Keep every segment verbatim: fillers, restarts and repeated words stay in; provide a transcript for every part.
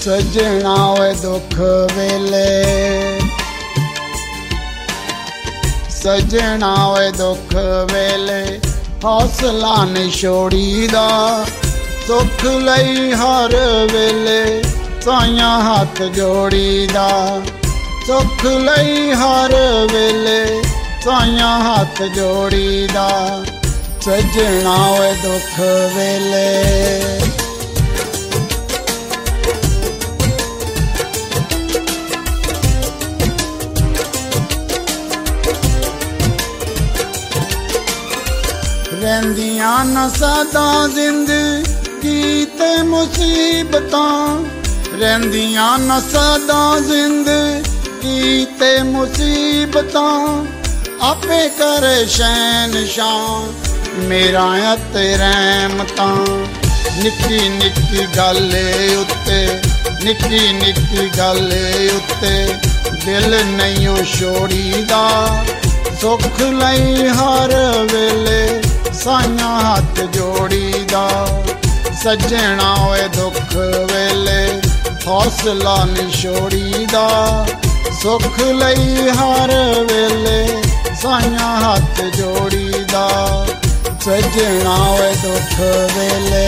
सजना वे दुख वेले सजना वे दुख वेले हौसला नहीं छोड़ीदा सुख लई हर वेले साइया हाथ जोड़ीदा सुख लई हर वेले साइया हाथ जोड़ीदा सजना वे दुख वेले रहंदियां न सदा जिंदगी ते मुसीबतां रहंदियां न सदा जिंदगी ते मुसीबतां आपे करे शहनशाह मेरा ते रहमतां निक्की निक्की गल उत्ते निक्की निक्की गल उत्ते दिल नहीं छोड़ीदा सुख लई हर वेले साइया हाथ जोड़ीदा सजना वे दुख वेले हौसला नहीं छोड़ीदा सुख लई हर वेले साइया हाथ जोड़ीदा सजना वे दुख वेले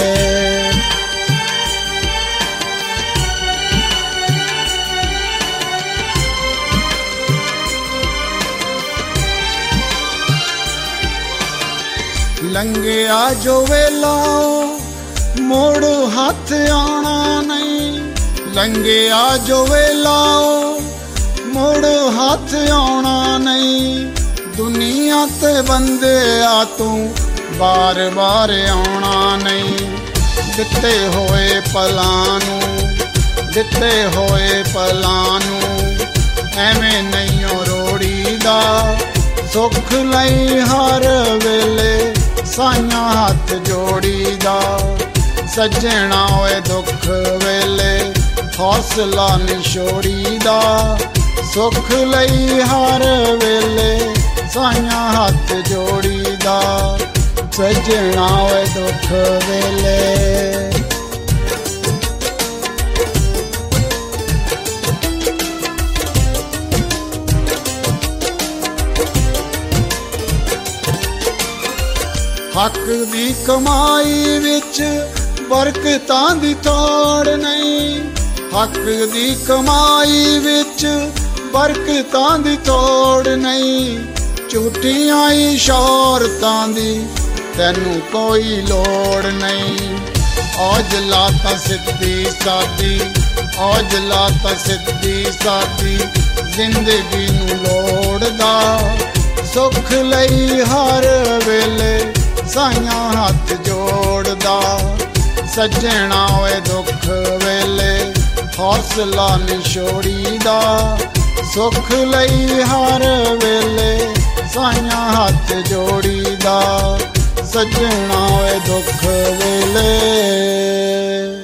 लंघिया जो वेला मोड़ हाथ आना नहीं लंघिया जो वेला मोड़ हाथ आना नहीं दुनिया ते बंदे आ तू बार बार आना नहीं दिते होए पलानू दिते होए पलानू एवें नहीं रोड़ीदा सुख लई हर वेले साइया हाथ जोड़ीदा सजना वे दुख वेले हौसला नहीं छोड़ीदा सुख लई हर वेले साइया हाथ जोड़ीदा सजना वे दुख वेले हक दी कमाई विच बरकतां दी तोड़ नहीं हक दी कमाई विच बरकतां दी तोड़ नहीं झूठियां इशारतां दी तैनू कोई लोड़ नहीं औज लाता सिद्धी सादी औज लाता सिद्धी सादी जिंदगी नू लोड़दा सुख लई हर वेले साइया हाथ जोड़दा सजना वे दुख वेले हौसला नहीं छोड़ीदा सुख लई हर वेले साइया हाथ जोड़ीदा सजना वे दुख वेले।